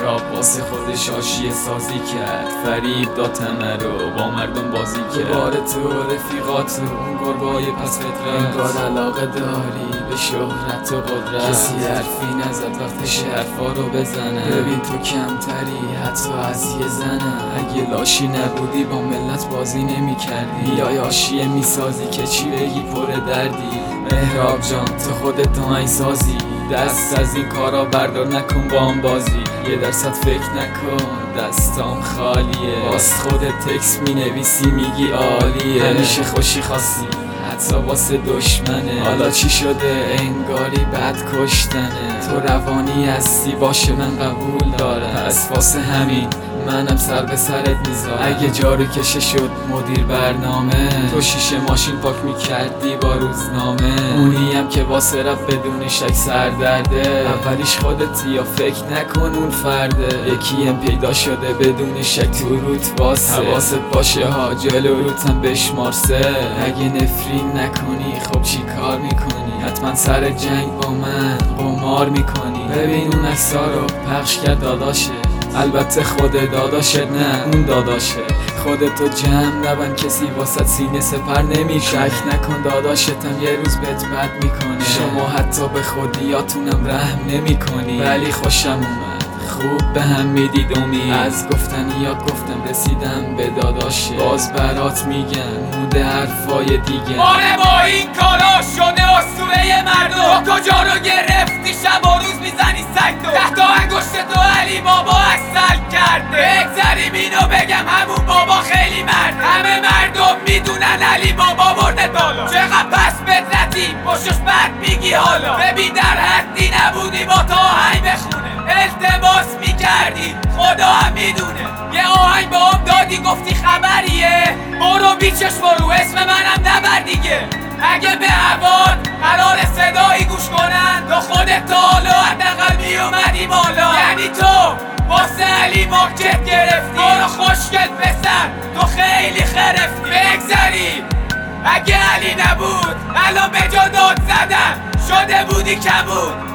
مهراب واسه خودش حاشیه سازی کرد، فریب داد تنه رو با مردم بازی کرد. بار تو رفیقات اون گربای پس فطرت، انگار علاقه داری به شهرت و قدرت. کسی حرفی نزد وقتش حرفا رو بزنه، ببین تو کمتری حتی از یه زنه. اگه لاشی نبودی با ملت بازی نمی کردی، یا حاشیه می سازی که چی بگی پر دردی. مهراب جان تو خودت آهنگ سازی، دست از این کارا بردار نکن با هم بازی. 1% فکر نکن دستام خالیه، باز خودت تکس می نویسی میگی عالیه. همیشه خوشی خواستی حتی واسه دشمنه، حالا چی شده انگاری بد کشتنه. تو روانی هستی باشه من قبول دارم، پس واسه همین منم سر به سرت میذارم. اگه جارو کشه شد مدیر برنامه، تو شیشه ماشین پاک میکردی با روزنامه. اونیم که واسه رفت بدون شک سردرده، اولیش خودتی یا فکر نکن اون فرده. یکیم پیدا شده بدون شک تو روت واسه، حواست باشه ها جلو روتم بشمار سه. اگه نفرین نکنی خب چی کار میکنی؟ حتما سر جنگ با من قمار میکنی. ببین اون عکس‌ها رو پخش کرد داداشه، البته خود داداشت نه اون داداشه. خودتو جمع نبند کسی واسط سینه سپر نمیشه. شک نکن داداشتم یه روز بهت بد میکنه. شما حتی به خودیاتونم رحم نمیکنی، ولی خوشم اومد خوب به هم میدید امید. از گفتنیات گفتم رسیدم به داداشه، باز برات میگم موده حرفای دیگه. آره با این کارا شده اسطوره مردم، تو کجا رو گرفتی شب و روز میزنی سگ تو. تحت انگشت تو علی بابا اصل کرده، بگذریم اینو بگم همون بابا خیلی مرد. همه مردم میدونن علی بابا برده بالا، چقدر پس بدرتی پشتش بد میگی حالا. ببین در حدی نبودی با تا آهنگ بخونه، التماس میکردی خدا هم میدونه. یه آهنگ با هم دادی گفتی خبریه، برو بیچش برو اسم منم نبر دیگه. اگه به هواد قرار صدایی گوش کنن، تو خودت تا حالا حداقل میومدی بالا. یعنی تو واسه علی مارکت گرفتی، برو خوشگل پسر تو خیلی خرفتی. بگذری اگه علی نبود الان به جا داد زدن شده بودی کبود.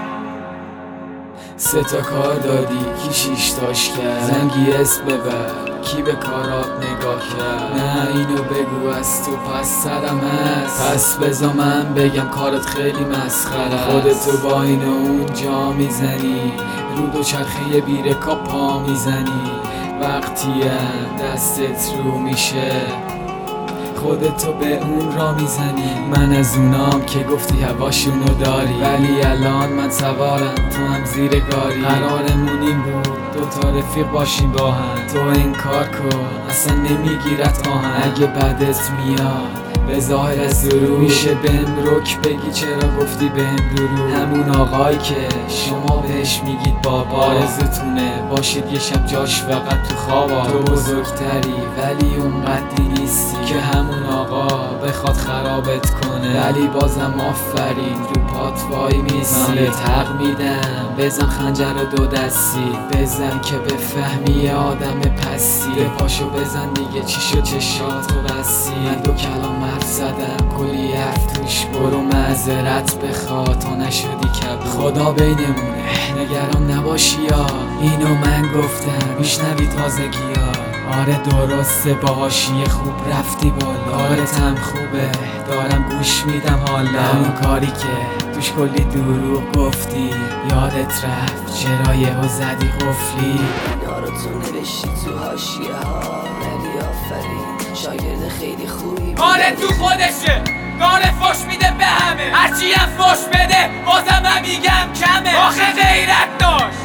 3 تا کار دادی کی 6 تاش کرد، زنگی اسم ببر کی به کارات نگاه کرد. نه اینو بگو از تو پس سرم هست، پس بذار من بگم کارت خیلی مسخره. خودتو با این و اون جا میزنی، رو دوچرخه بیرکاب پا میزنی. وقتیم دستت رو میشه خودتو به اون را میزنی. من از اونام که گفتی هواشونو داری، ولی الان من سوارم تو هم زیر گاری. قرارمون این بود 2 تا رفیق باشیم با هم، تو انکار کن اصلا نمیگیرت آهن. اگه بعدت میاد به ظاهر از ظروف میشه بهم رک بگی چرا گفتی بهم درو. همون آقایی که شما بهش میگید بابا، آرزوتونه باشید یه شب جاش فقط تو خوابا. تو بزرگتری ولی اونقدی نیستی که همون آقا بخواد خرابت کنه، ولی بازم آفرین رو پات وای میسی. من حق میدم بزن خنجر 2 دستی، بزن که بفهمی آدم پسی. به پاشو بزن دیگه چی شد چشاتو بسی. من 2 کلام حرف زدم کلی حرف توش، برو معذرت بخوا تا نشدی کبود. خدا بینمونه نگران نباشی یا اینو من گفتم میشنوی تازگی ها. آره درسته با حاشیه خوب رفتی بالا، کارتم خوبه دارم گوش میدم حالا. اون کاری که توش کلی دروغ گفتی یادت رفت چرا یهو زدی قفلی. اینا رو تو نوشتی تو حاشیه ها، ولی آفرین شاگرد خیلی خوبی. آره تو خودشه داره فش میده به همه، هرچی هم فش بده بازم هم میگم کمه. آخه غیرت داشت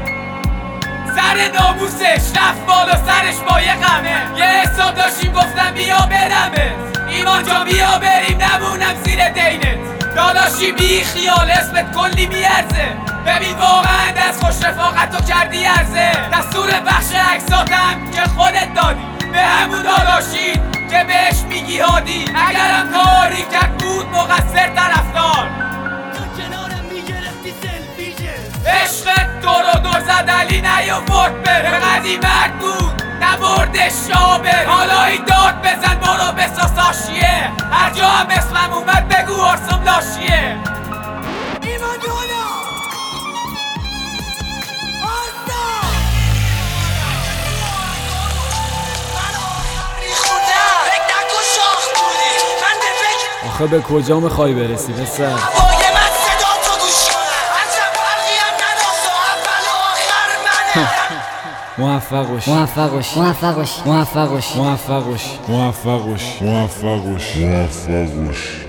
سر ناموسش رفت بالا سرش با یه غمه. یه حساب داشتیم گفتم بیا برمه، ایمان جا بیا بریم نمونم زیر دینت. داداشی بی خیال اسمت کلی میارزه، ببین واقعا دست خوش رفاقت تو کردی ارزه. دستور بخش عکساتم که خودت دادی به همون داداشی که بهش میگی هادی. اگرم کاری کرد بود مقصر طرفدار، عشقت دور و دور زد علی نیاورد بره. قدی مرد بود نبرد شابه، حالا این داد بزن برو بساس آشیه. هر جا هم اسمم اومد بگو آرسم لاشیه. ایمان جانا آرسم آخه به کجا میخوای برسی پسر؟ موفق باش موفق باش موفق باش موفق باش موفق باش موفق باش